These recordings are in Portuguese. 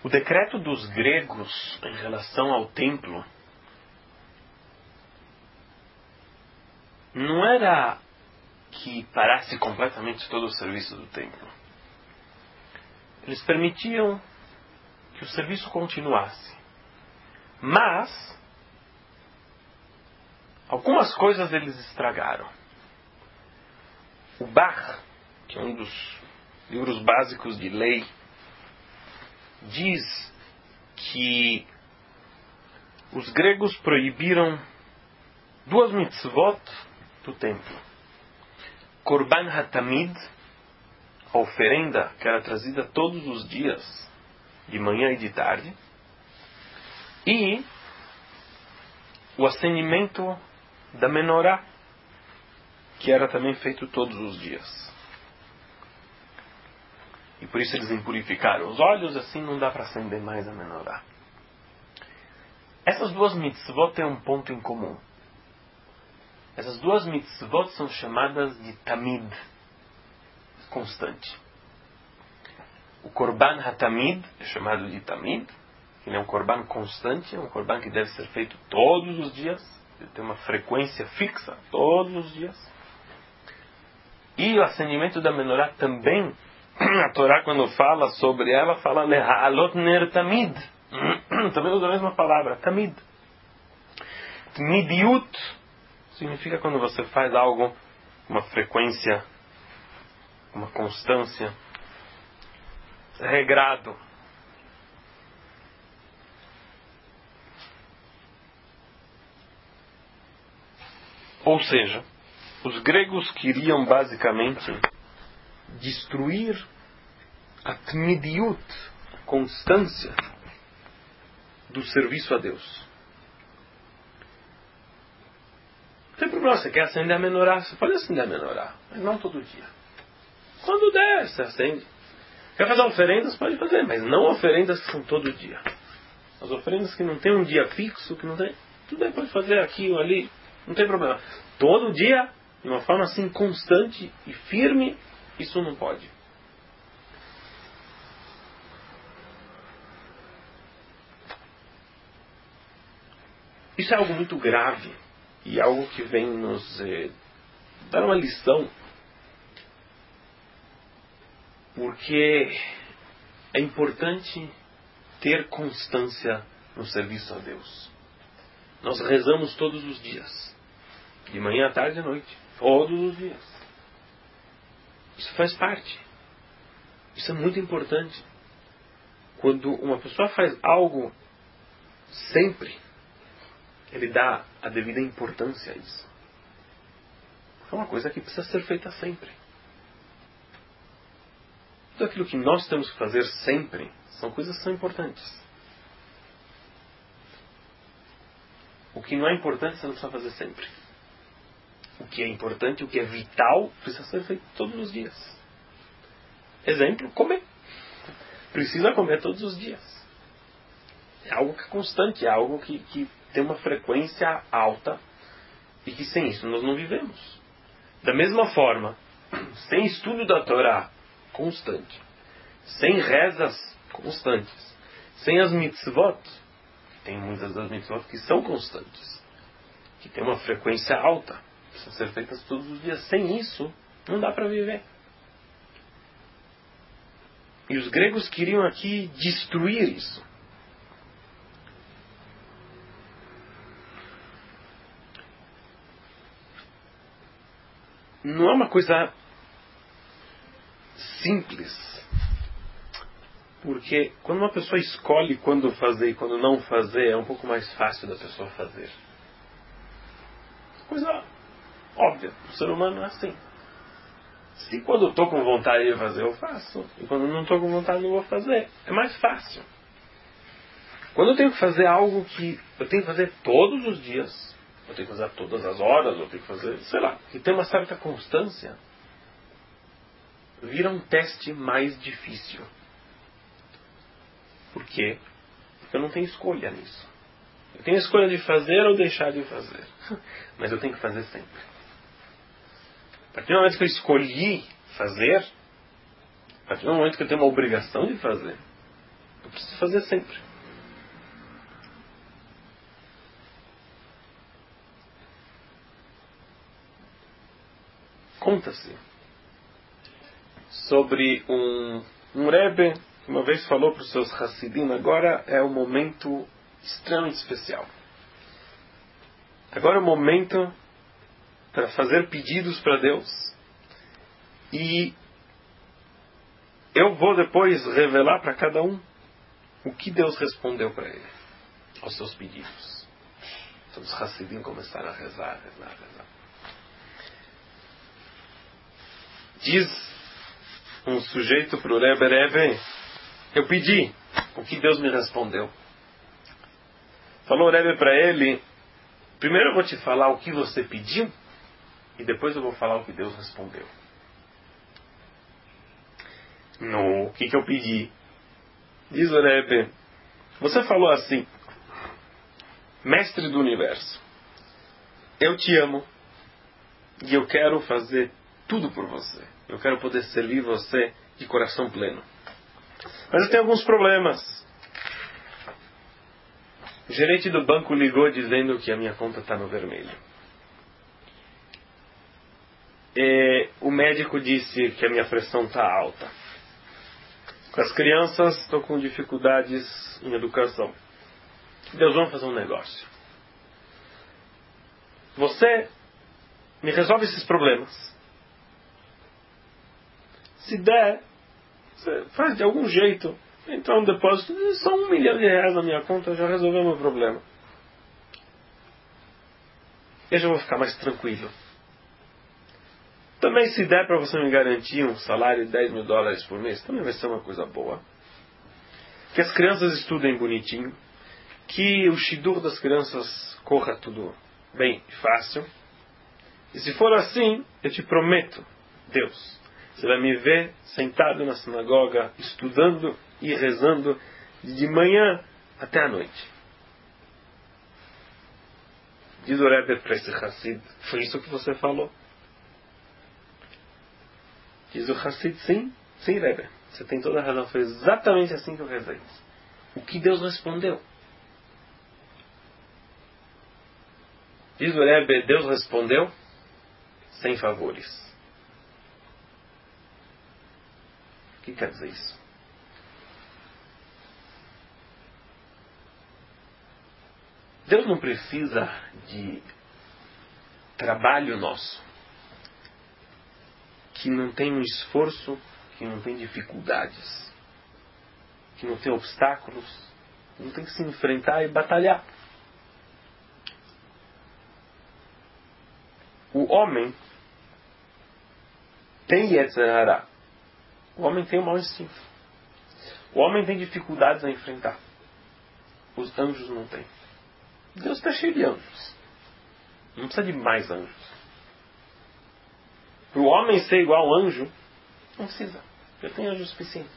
O decreto dos gregos em relação ao templo não era que parasse completamente todo o serviço do templo. Eles permitiam que o serviço continuasse. Mas algumas coisas eles estragaram. O Bach, que é um dos livros básicos de lei, diz que os gregos proibiram 2 mitzvot do templo. Korban HaTamid, a oferenda que era trazida todos os dias, de manhã e de tarde, e o acendimento da menorá, que era também feito todos os dias. E por isso eles impurificaram os olhos, assim não dá para acender mais a menorá. Essas 2 mitzvot têm um ponto em comum. Essas 2 mitzvot são chamadas de tamid, constante. O korban hatamid é chamado de tamid, que é um korban constante, é um korban que deve ser feito todos os dias, ele tem uma frequência fixa todos os dias. E o acendimento da menorá também, a Torá quando fala sobre ela, fala le'ha'alot ner tamid, também usa a mesma palavra, tamid. Tmidiut significa quando você faz algo, uma frequência, uma constância, regrado. Ou seja, os gregos queriam basicamente destruir a tmidiut, a constância do serviço a Deus. Não tem problema, você quer acender a menorá, você pode acender a menorá, mas não todo dia. Quando der, você acende. Quer fazer oferendas, pode fazer, mas não oferendas que são todo dia. As oferendas que não tem um dia fixo, que não tem, tudo bem, pode fazer aqui ou ali, não tem problema. Todo dia, de uma forma assim constante e firme, isso não pode. Isso é algo muito grave e algo que vem nos dar uma lição, porque é importante ter constância no serviço a Deus. Nós rezamos todos os dias, de manhã, à tarde e à noite, todos os dias. Isso faz parte. Isso é muito importante. Quando uma pessoa faz algo sempre, ele dá a devida importância a isso. É uma coisa que precisa ser feita sempre. Tudo aquilo que nós temos que fazer sempre são coisas que são importantes. O que não é importante você não precisa fazer sempre. O que é importante, o que é vital, precisa ser feito todos os dias. Exemplo, comer. Precisa comer todos os dias. É algo que é constante, é algo que tem uma frequência alta e que sem isso nós não vivemos. Da mesma forma, sem estudo da Torá constante, sem rezas constantes, sem as mitzvot, tem muitas das mitzvot que são constantes, que tem uma frequência alta, precisam ser feitas todos os dias. Sem isso, não dá para viver. E os gregos queriam aqui destruir isso. Não é uma coisa simples. Porque quando uma pessoa escolhe quando fazer e quando não fazer, é um pouco mais fácil da pessoa fazer. Coisa óbvia. O ser humano é assim. Se quando eu estou com vontade de fazer, eu faço. E quando não estou com vontade, não vou fazer. É mais fácil. Quando eu tenho que fazer algo que eu tenho que fazer todos os dias, eu tenho que fazer todas as horas, eu tenho que fazer, sei lá, que tem uma certa constância, vira um teste mais difícil. Por quê? Porque eu não tenho escolha nisso. Eu tenho a escolha de fazer ou deixar de fazer. Mas eu tenho que fazer sempre. A partir do momento que eu escolhi fazer, a partir do momento que eu tenho uma obrigação de fazer, Eu preciso fazer sempre. Conta-se sobre um Rebbe que uma vez falou para os seus Hassidim: agora é um momento extremamente especial. Agora é o momento para fazer pedidos para Deus. E eu vou depois revelar para cada um o que Deus respondeu para ele, aos seus pedidos. Então os Hassidim começaram a rezar. Diz um sujeito para o Rebbe: eu pedi, o que Deus me respondeu? Falou o Rebbe para ele: primeiro eu vou te falar o que você pediu, e depois eu vou falar o que Deus respondeu. Não, o que eu pedi? Diz o Rebbe: você falou assim: mestre do universo, eu te amo e eu quero fazer tudo por você. Eu quero poder servir você de coração pleno. Mas eu tenho alguns problemas. O gerente do banco ligou dizendo que a minha conta está no vermelho. O médico disse que a minha pressão está alta. Com as crianças estou com dificuldades em educação. Deus, vamos fazer um negócio. Você me resolve esses problemas. Se der, você faz de algum jeito. Então um depósito de só R$1 milhão na minha conta já resolveu o meu problema. Eu já vou ficar mais tranquilo. Também se der para você me garantir um salário de $10 mil por mês, também vai ser uma coisa boa. Que as crianças estudem bonitinho. Que o shidur das crianças corra tudo bem e fácil. E se for assim, eu te prometo, Deus, você vai me ver sentado na sinagoga, estudando e rezando de manhã até a noite. Diz o Rebbe para esse Hassid: foi isso que você falou? Diz o Hassid: sim, Rebbe, você tem toda a razão, foi exatamente assim que eu rezei. O que Deus respondeu? Diz o Rebbe: Deus respondeu sem favores. O que quer dizer isso? Deus não precisa de trabalho nosso, que não tem um esforço, que não tem dificuldades, que não tem obstáculos, não tem que se enfrentar e batalhar. O homem tem Yetzer Hara. O homem tem o mau instinto. O homem tem dificuldades a enfrentar. Os anjos não têm. Deus está cheio de anjos. Não precisa de mais anjos. Para o homem ser igual ao anjo, não precisa. Já tem anjo suficiente.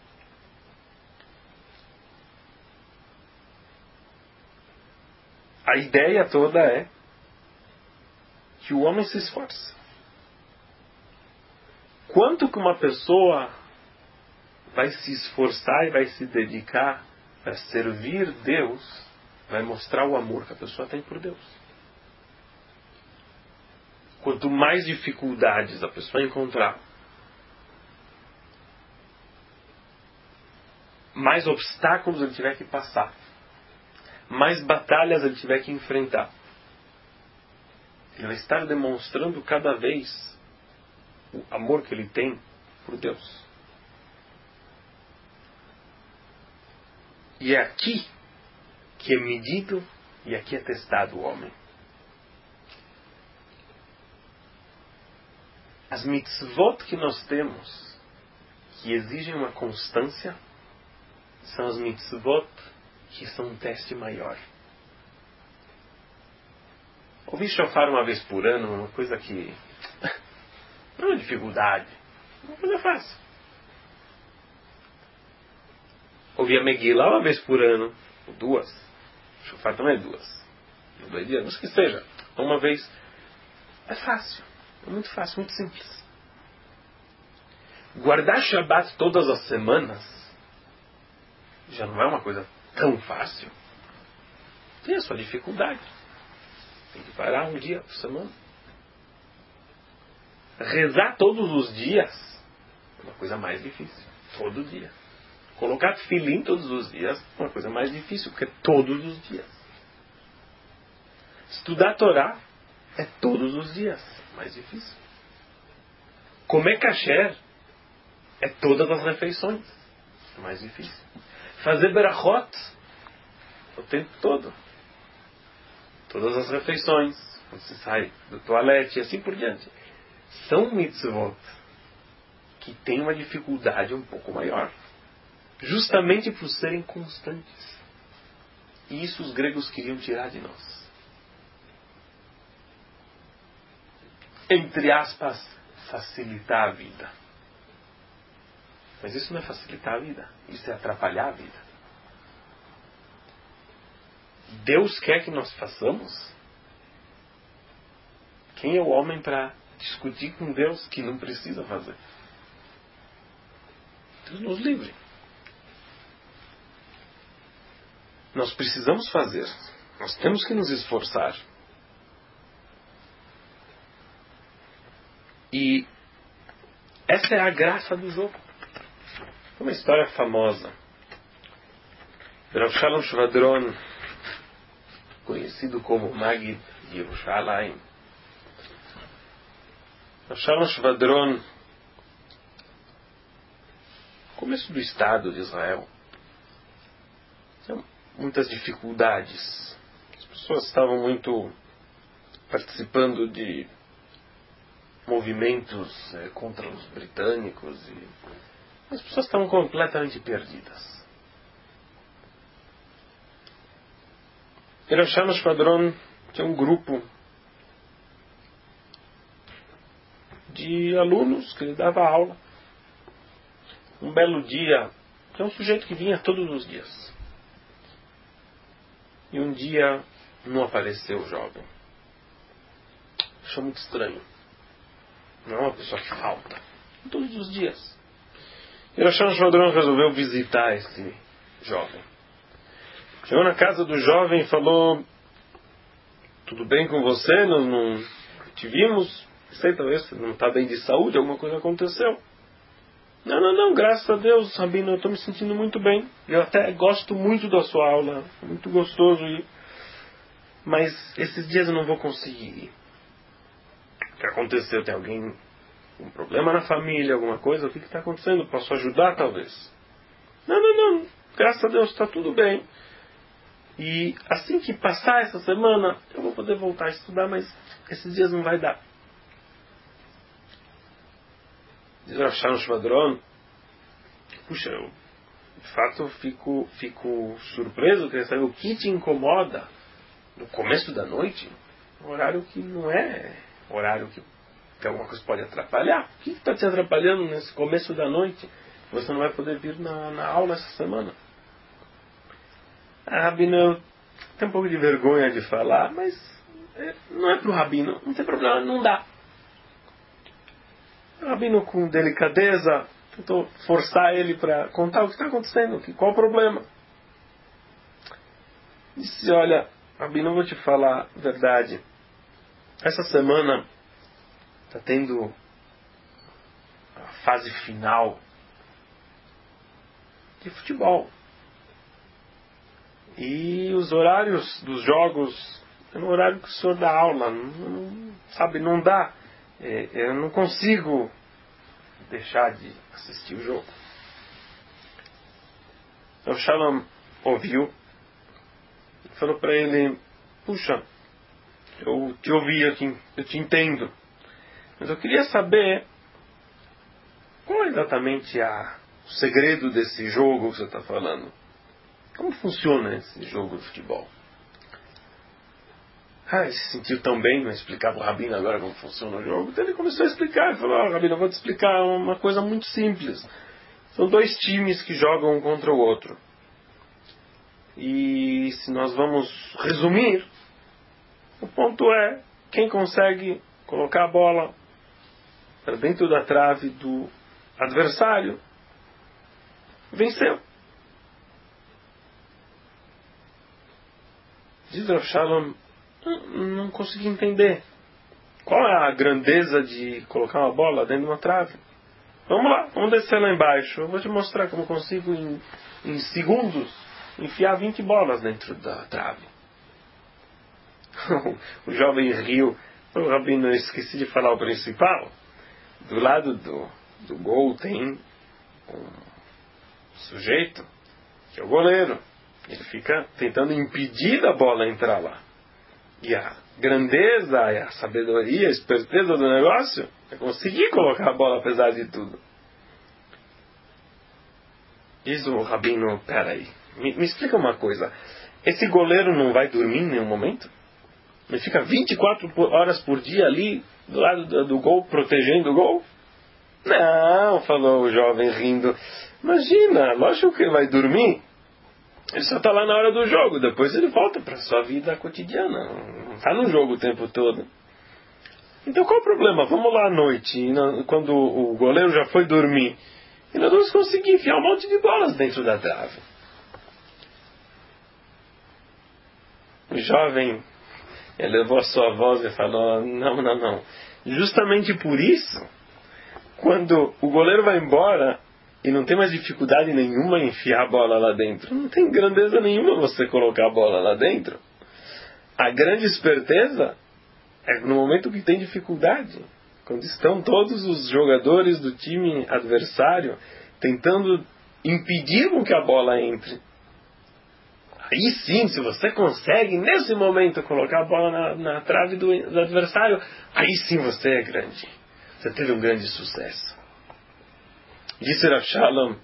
A ideia toda é que o homem se esforce. Quanto que uma pessoa vai se esforçar e vai se dedicar para servir Deus, vai mostrar o amor que a pessoa tem por Deus. Quanto mais dificuldades a pessoa encontrar, mais obstáculos ele tiver que passar, mais batalhas ele tiver que enfrentar, ele vai estar demonstrando cada vez o amor que ele tem por Deus. E é aqui que é medido e aqui é testado o homem. As mitzvot que nós temos, que exigem uma constância, são as mitzvot que são um teste maior. Ouvir shofar uma vez por ano é uma coisa que não é uma dificuldade, é uma coisa fácil. Ouvir a Megillah uma vez por ano, ou duas, shofar também é duas, ou 2 dias, mas que seja, uma vez, é fácil, é muito fácil, muito simples. Guardar Shabbat todas as semanas já não é uma coisa tão fácil. Tem a sua dificuldade. Tem que parar um dia por semana. Rezar todos os dias é uma coisa mais difícil. Todo dia. Colocar tefilim todos os dias é uma coisa mais difícil, porque é todos os dias. Estudar a Torá é todos os dias mais difícil. Comer kasher é todas as refeições. É mais difícil. Fazer berachot o tempo todo. Todas as refeições. Quando você sai do toalete e assim por diante. São mitzvot que têm uma dificuldade um pouco maior. Justamente por serem constantes. E isso os gregos queriam tirar de nós. Entre aspas, facilitar a vida. Mas isso não é facilitar a vida. Isso é atrapalhar a vida. Deus quer que nós façamos. Quem é o homem para discutir com Deus que não precisa fazer? Deus nos livre. Nós precisamos fazer. Nós temos que nos esforçar. E essa é a graça do jogo. Uma história famosa. Rav Shalom Shvadron, conhecido como Magid Yerushalayim. Rav Shalom Shvadron, começo do Estado de Israel, tinha muitas dificuldades. As pessoas estavam muito participando de movimentos contra os britânicos e as pessoas estavam completamente perdidas. Rav Shalom Shvadron tinha um grupo de alunos que ele dava aula. Um belo dia, tinha um sujeito que vinha todos os dias. E um dia não apareceu o jovem. Achou muito estranho. Não é uma pessoa que falta. Todos os dias. E Rav Shalom Shvadron resolveu visitar esse jovem. Chegou na casa do jovem e falou: tudo bem com você? Nós não te vimos. Sei, talvez você não está bem de saúde, alguma coisa aconteceu. Não, graças a Deus, Rabino, eu estou me sentindo muito bem. Eu até gosto muito da sua aula, é muito gostoso ir. Mas esses dias eu não vou conseguir ir. O que aconteceu? Tem alguém com um problema na família, alguma coisa? O que está acontecendo? Posso ajudar, talvez? Não, graças a Deus está tudo bem. E assim que passar essa semana, eu vou poder voltar a estudar, mas esses dias não vai dar. Diz Rav Shalom Shvadron: puxa, eu de fato fico surpreso, queria saber o que te incomoda no começo da noite, um horário que não é horário que alguma coisa pode atrapalhar. O que está te atrapalhando nesse começo da noite? Você não vai poder vir na aula essa semana. Rabino, eu tenho um pouco de vergonha de falar, mas não é para o Rabino, não tem problema, não dá. O Rabino, com delicadeza, tentou forçar ele para contar o que está acontecendo, qual o problema. Disse: olha, Rabino, eu vou te falar a verdade. Essa semana está tendo a fase final de futebol. E os horários dos jogos é no horário que o senhor dá aula. Não dá. Eu não consigo deixar de assistir o jogo. Então Shalom ouviu e falou para ele: puxa, eu te ouvi aqui, eu te entendo, mas eu queria saber qual é exatamente o segredo desse jogo que você está falando. Como funciona esse jogo de futebol? Ele se sentiu tão bem, não explicava o Rabino agora como funciona o jogo. Então ele começou a explicar. Ele falou: Rabino, eu vou te explicar uma coisa muito simples. São dois times que jogam um contra o outro. E se nós vamos resumir, o ponto é: quem consegue colocar a bola para dentro da trave do adversário, venceu. Diz Rav Shalom, não consegui entender. Qual é a grandeza de colocar uma bola dentro de uma trave? Vamos lá, vamos descer lá embaixo. Eu vou te mostrar como eu consigo, em segundos, enfiar 20 bolas dentro da trave. O jovem riu. O rabino, eu esqueci de falar o principal. Do lado do gol tem um sujeito, que é o goleiro. Ele fica tentando impedir a bola entrar lá. E a grandeza, a sabedoria, a esperteza do negócio é conseguir colocar a bola apesar de tudo. Diz o rabino, peraí, me explica uma coisa. Esse goleiro não vai dormir em nenhum momento? Ele fica 24 horas por dia ali, do lado do gol, protegendo o gol? Não, falou o jovem rindo. Imagina, lógico que ele vai dormir. Ele só está lá na hora do jogo, depois ele volta para a sua vida cotidiana. Não está no jogo o tempo todo. Então qual o problema? Vamos lá à noite, quando o goleiro já foi dormir, e nós vamos conseguir enfiar um monte de bolas dentro da trave. O jovem elevou a sua voz e falou, não. Justamente por isso, quando o goleiro vai embora e não tem mais dificuldade nenhuma em enfiar a bola lá dentro, não tem grandeza nenhuma você colocar a bola lá dentro. A grande esperteza é no momento que tem dificuldade, quando estão todos os jogadores do time adversário tentando impedir com que a bola entre. Aí sim, se você consegue nesse momento colocar a bola na trave do adversário, aí sim você é grande. Você teve um grande sucesso. Disse Rav Shalom,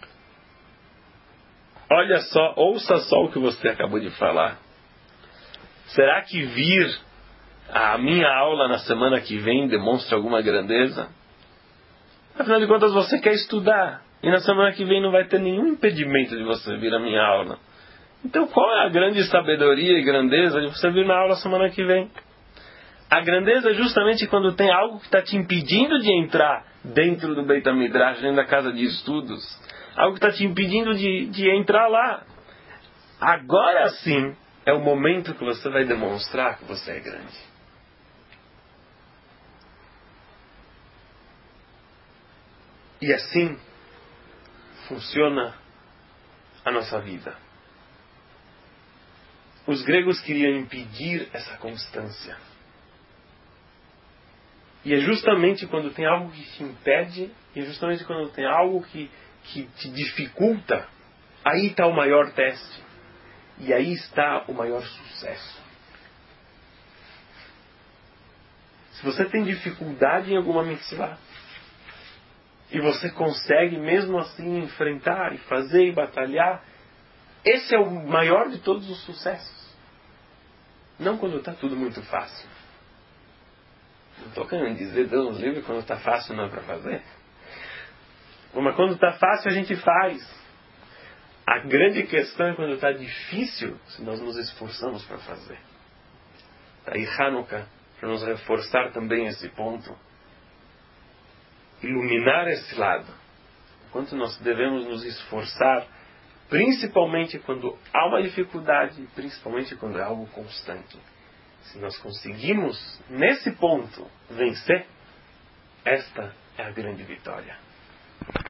olha só, ouça só o que você acabou de falar. Será que vir a minha aula na semana que vem demonstra alguma grandeza? Afinal de contas, você quer estudar. E na semana que vem não vai ter nenhum impedimento de você vir à minha aula. Então qual é a grande sabedoria e grandeza de você vir na aula semana que vem? A grandeza é justamente quando tem algo que está te impedindo de entrar dentro do Beit HaMidrash, dentro da casa de estudos. Algo que está te impedindo de entrar lá. Agora sim é o momento que você vai demonstrar que você é grande. E assim funciona a nossa vida. Os gregos queriam impedir essa constância. E é justamente quando tem algo que te impede, e é justamente quando tem algo que te dificulta, aí está o maior teste. E aí está o maior sucesso. Se você tem dificuldade em alguma mitzvah, e você consegue mesmo assim enfrentar e fazer e batalhar, esse é o maior de todos os sucessos. Não quando está tudo muito fácil. Não estou querendo dizer, Deus nos livre, quando está fácil não é para fazer. Mas quando está fácil a gente faz. A grande questão é quando está difícil, se nós nos esforçamos para fazer. Aí Hanukkah, para nos reforçar também esse ponto, iluminar esse lado. Quanto nós devemos nos esforçar, principalmente quando há uma dificuldade, principalmente quando é algo constante. Se nós conseguimos, nesse ponto, vencer, esta é a grande vitória.